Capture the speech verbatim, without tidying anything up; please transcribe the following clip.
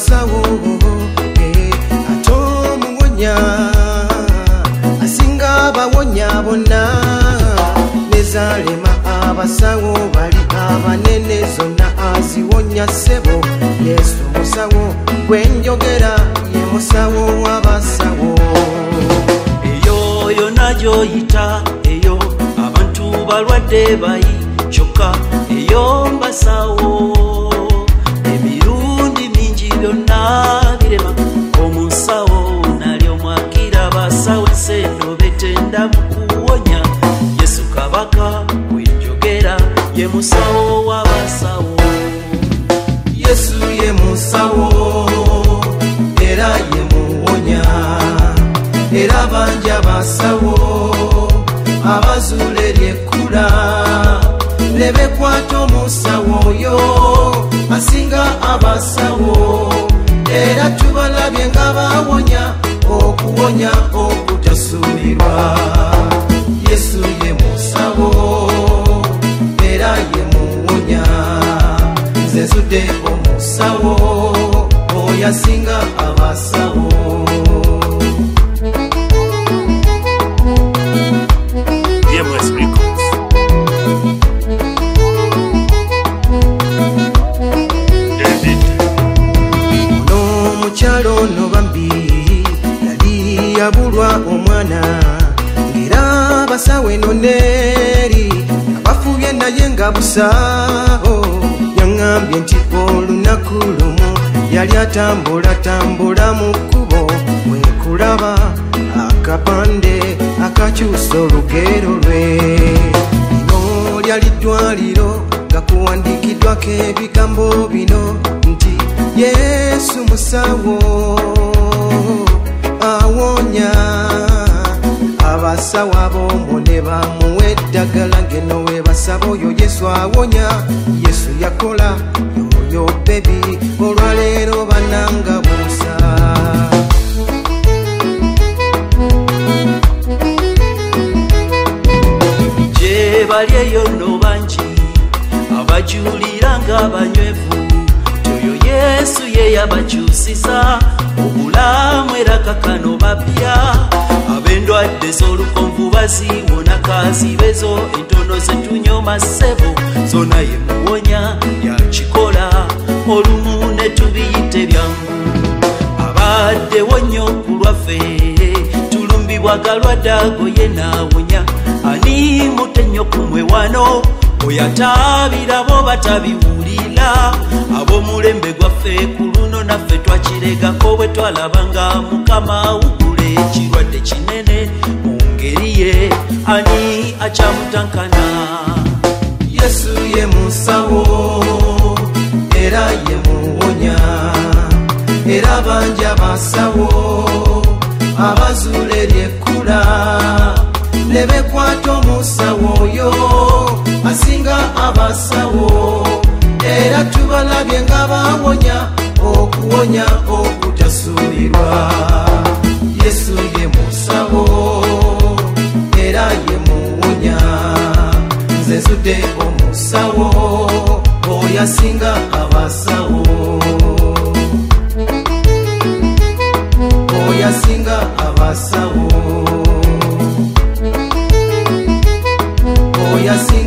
abasawo ate omuwonya asinga abawonya bonna. Nezalema abasawo bali abanene zonna aziwonya ssebo. Yesu musawo gwe njogera ye musawo w'abasawo. Eyo yonna gy'oyita eyo abantu balwadde bayi kyokka eyo mbasawo. Emirundi mingi byonna birema omusawo nalyo mwakira basawo ensendo betenda mu kuwonya. Yesu kabaka gwe njogera ye musawo w'abasawo. Yesu ye musawo era ye muwonya, era bangi abasawo abazuula ery'ekkula ne bekwata omusawo oyo asinga abasawo. Era tubalabye nga bawonya okuwonya okutasuulirwa. Yesu ye musawo era ye muwonya, nze nsudde omusawo oyo asinga abasawo. Omukyalo ono bambi yali yabulwa omwana, ng'era abasawo eno neeri abafubye naye nga busaawo. Yaŋŋambye nti olunaku lumu yali atambulatambula mu kkubo, bwe kulaba akapande akakyusa olugero lwe. Lino lyali ddwaliro nga kuwandiikiddwako ebigambo bino nti Yesu musawo awonya. Abasawo ab'omwo ne bamuwa eddagala ng'eno we basaba oyo Yesu awonya. Yesu yakola yoyo bebi olwaleero bananga buusa. Gye bali eyo nno bangi abajuulira ng'abanywevu, oyo Yesu ye yabakyusisa obulamu era kakano bapya. Ab'endwadde z'olukonvu baziwona, kazibezo entono zetunyoma ssebo zonna ye muwonya yakikola. Olumu ne tubiyite byangu abaddewo nnyo ku lwaffe, tulumbibwa galwadde ago ye n'awonya. Ani mutte nnyo ku mmwe wano oyo ataabira bo batabiwulira? Ab'omulembe gwaffe ku luno naffe twakiregako bwe twalabanga Mukama awugula ekirwadde kinene mu ngeri ye. Ani akyamutankana? Yesu ye musawo era ye muwonya, era bangi abasawo abazuula ery'ekkula ne bekwata omusawo oyo asinga abasawo. Era tubalabye nga bawonya okuwonya okutasuulirwa. Yesu ye musawo era ye muwonya, nze nsudde omusawo oyo asinga abasawo. Oyo asinga abasawo. Oyo asinga